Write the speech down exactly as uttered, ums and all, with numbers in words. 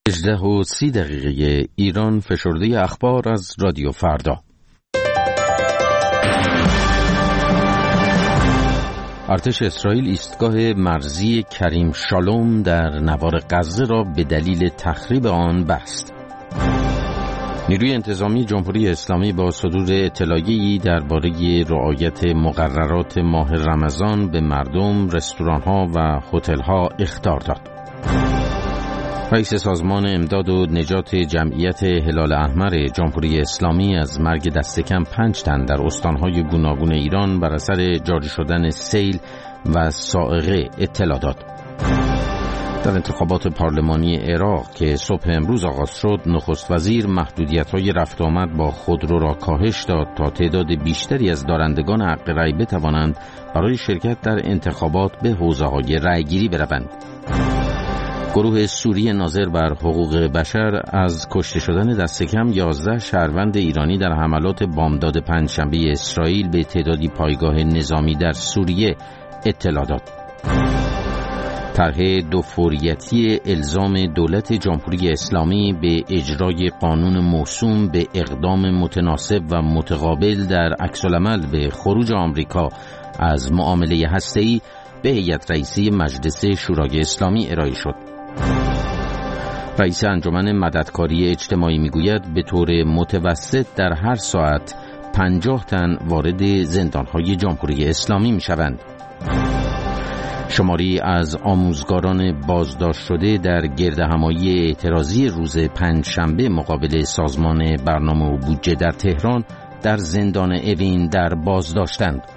هجده و سی دقیقه ایران، فشرده اخبار از رادیو فردا. ارتش اسرائیل ایستگاه مرزی کریم شالوم در نوار غزه را به دلیل تخریب آن بست. نیروی انتظامی جمهوری اسلامی با صدور اطلاعیه‌ای درباره رعایت مقررات ماه رمضان به مردم، رستوران‌ها و هتل‌ها اخطار داد. رئیس سازمان امداد و نجات جمعیت هلال احمر جمهوری اسلامی از مرگ دست کم پنج تن در استان‌های گوناگون ایران بر اثر جاری شدن سیل و صاعقه اطلاع داد. در انتخابات پارلمانی عراق که صبح امروز آغاز شد، نخست وزیر محدودیت‌های رفت آمد با خودرو را کاهش داد تا تعداد بیشتری از دارندگان حق رأی بتوانند برای شرکت در انتخابات به حوزه‌های رأیگیری بروند. گروه سوری ناظر بر حقوق بشر از کشته شدن دست کم یازده شهروند ایرانی در حملات بامداد پنجشنبه اسرائیل به تعدادی پایگاه نظامی در سوریه اطلاع داد. طرح دوفوریتی الزام دولت جمهوری اسلامی به اجرای قانون موسوم به اقدام متناسب و متقابل در عکس‌العمل به خروج آمریکا از معامله هسته‌ای به هیئت رئیسه مجلس شورای اسلامی ارائه شد. رئیس انجمن مددکاری اجتماعی میگوید به طور متوسط در هر ساعت پنجاه تن وارد زندانهای جمهوری اسلامی میشوند. شماری از آموزگاران بازداشت شده در گردهمایی اعتراضی روز پنجشنبه مقابل سازمان برنامه و بودجه در تهران در زندان اوین در بازداشتند.